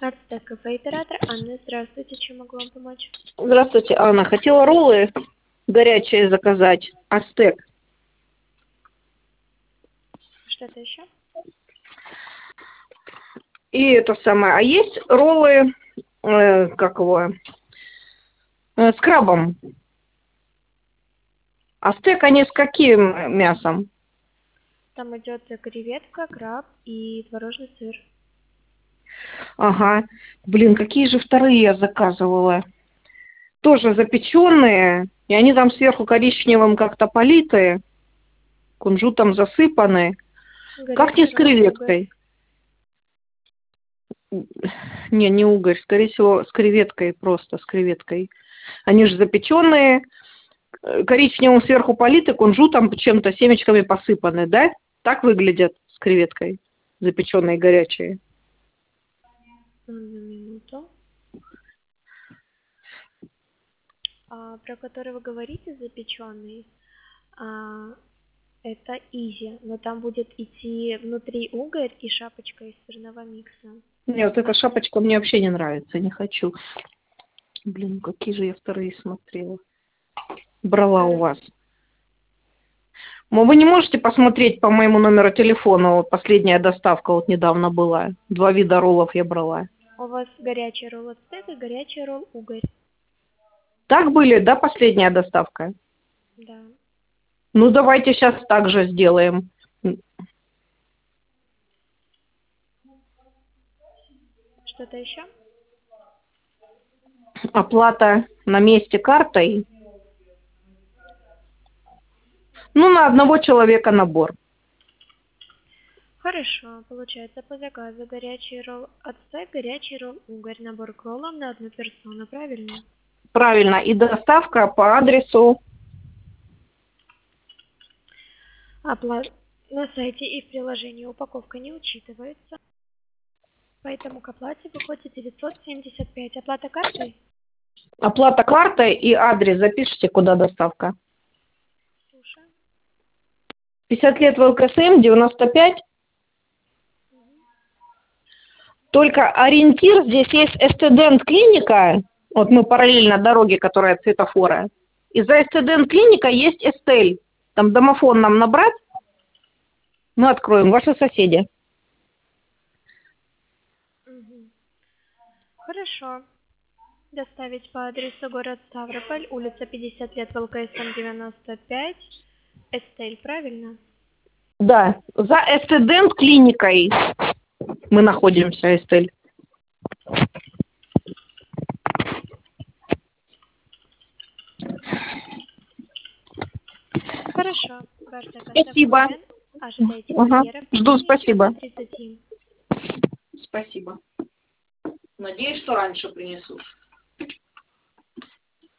Ацтек кафе, оператор Анна. Здравствуйте, чем могу вам помочь? Здравствуйте, Анна. Хотела роллы горячие заказать. Ацтек. Что-то еще? И это самое. А есть роллы, как его, с крабом? Ацтек, они с каким мясом? Там идет креветка, краб и творожный сыр. Ага. Блин, какие же вторые я заказывала? Тоже запеченные. И они там сверху коричневым как-то политые. Кунжутом засыпаны. Как не Горячий с ролл угорь. креветкой? Не угорь. Скорее всего, с креветкой просто, с креветкой. Они же запеченные, коричневым сверху политы, кунжутом, чем-то, семечками посыпаны, да? Так выглядят с креветкой, запеченные горячие. Одну минуту. Про который вы говорите, запеченный, это изи, но там будет идти внутри угорь и шапочка из сырного микса. Нет, вот эта шапочка мне вообще не нравится, не хочу. Блин, какие же я вторые смотрела. Брала у вас. Вы не можете посмотреть по моему номеру телефона, вот последняя доставка вот недавно была. 2 вида роллов я брала. У вас горячий ролл ацтек и горячий ролл угорь. Так были, да, последняя доставка? Да. Ну, давайте сейчас так же сделаем. Что-то еще? Оплата на месте картой. Ну, на одного человека набор. Хорошо, получается по заказу горячий ролл ацтек, горячий ролл угорь, набор к роллам на одну персону, правильно? Правильно. И доставка по адресу. Оплата на сайте и в приложении упаковка не учитывается, поэтому к оплате выходит 975. Оплата картой? Оплата картой и адрес. Запишите, куда доставка. Слушаю. 50 лет в ЛКСМ, 95. Только ориентир, здесь есть Эстедент клиника. Вот мы параллельно дороге, которая от светофора. И за Эстедент клиника есть Эстель. Там домофон нам набрать. Мы откроем. Ваши соседи. Хорошо. Доставить по адресу город Ставрополь, улица 50 лет, ВЛКСМ 95, Эстель, правильно? Да, за Эстедент клиникой мы находимся, Эстель. Хорошо. Ваш заказ Спасибо. оформлен. Ожидайте Ага. курьера в Жду, течение спасибо. часа 30. Спасибо. Надеюсь, что раньше принесут.